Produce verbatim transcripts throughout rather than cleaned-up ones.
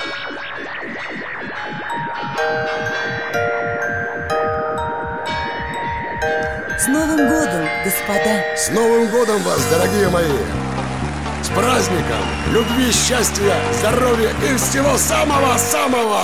С Новым годом, господа! С Новым годом вас, дорогие мои! С праздником! Любви, счастья, здоровья и всего самого-самого!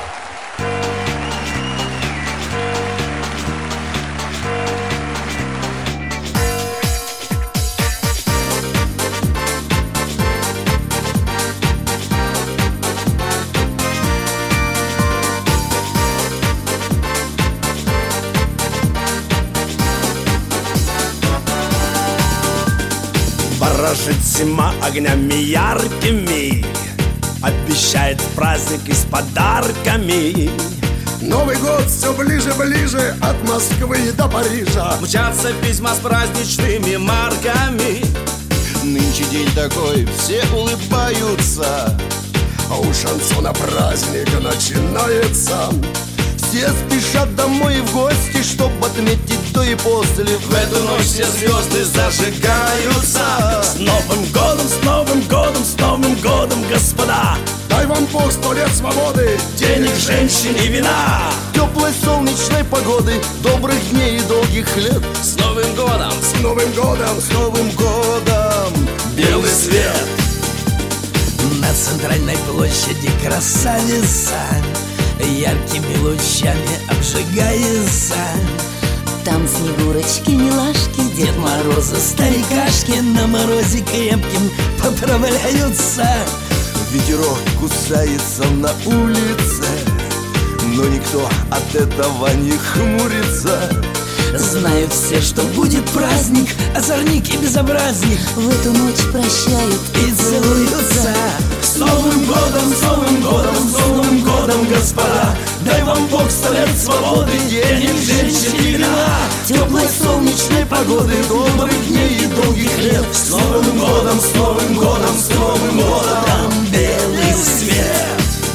Ворожит зима огнями яркими, обещает праздник и с подарками. Новый год все ближе-ближе, от Москвы до Парижа. Мчатся письма с праздничными марками. Нынче день такой, все улыбаются, а у шансона праздник начинается. все спешат домой и в гости, чтобы отметить до и после. В эту ночь все звезды зажигаются. С Новым годом, с Новым годом, с Новым годом, господа! Дай вам Бог сто лет свободы, денег, женщин и вина, теплой солнечной погоды, добрых дней и долгих лет. С Новым годом, с Новым годом, с Новым годом, белый свет. На центральной площади красавица яркими лучами обжигается. Там снегурочки, милашки, Дед Морозы, старикашки на морозе крепким поправляются. Ветерок кусается на улице, но никто от этого не хмурится. Знают все, что будет праздник, озорник и безобразник в эту ночь прощают и целуются. С Новым годом, с Новым годом, с Новым годом, господа! Дай вам Бог сто лет свободы, денег, женщин и вина, теплой солнечной погоды, добрых дней и долгих лет. С Новым годом, с Новым годом, с Новым годом, белый свет.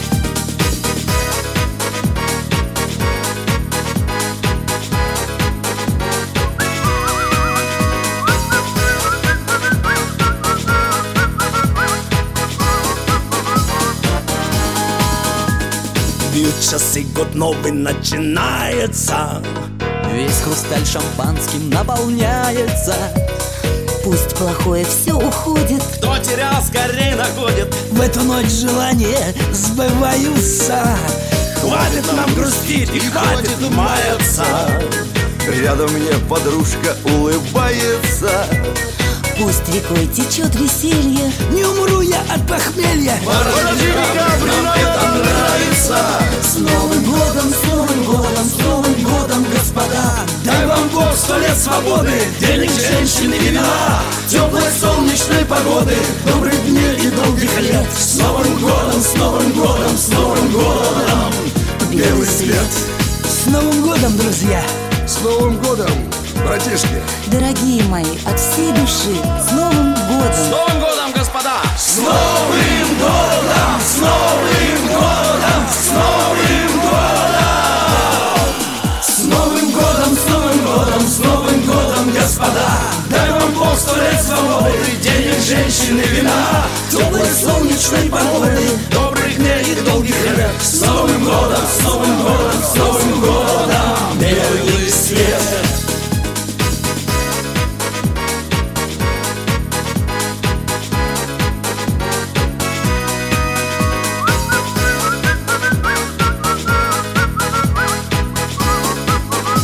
Бьют часы, год новый начинается. Весь хрусталь шампанским наполняется. Пусть плохое все уходит, кто терял, скорее находит. В эту ночь желания сбываются. Хватит нам грустить и хватит маяться. Рядом мне подружка улыбается. Пусть рекой течет веселье, не умру я от похмелья. Нам это нравится. С Новым годом, с Новым годом, с Новым годом, господа! Дай вам Бог сто лет свободы, денег, женщин и вина, теплой солнечной погоды, добрых дней и долгих лет. С Новым годом, с Новым годом, с Новым годом, белый свет. С Новым годом, друзья! С Новым годом, братишки! Дорогие мои, от всей души, с Новым годом! С Новым годом, господа! С Новым годом! С Новым годом! С Новым годом! С Новым годом! С Новым годом! С Новым годом, господа! Дай вам Бог сто лет свободы, денег, женщин и вина, теплой солнечной погоды, добрых дней и долгих лет. С Новым годом! С Новым годом! С Новым годом! Белый свет!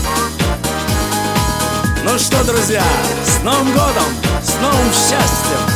Ну что, друзья, с Новым годом, с новым счастьем!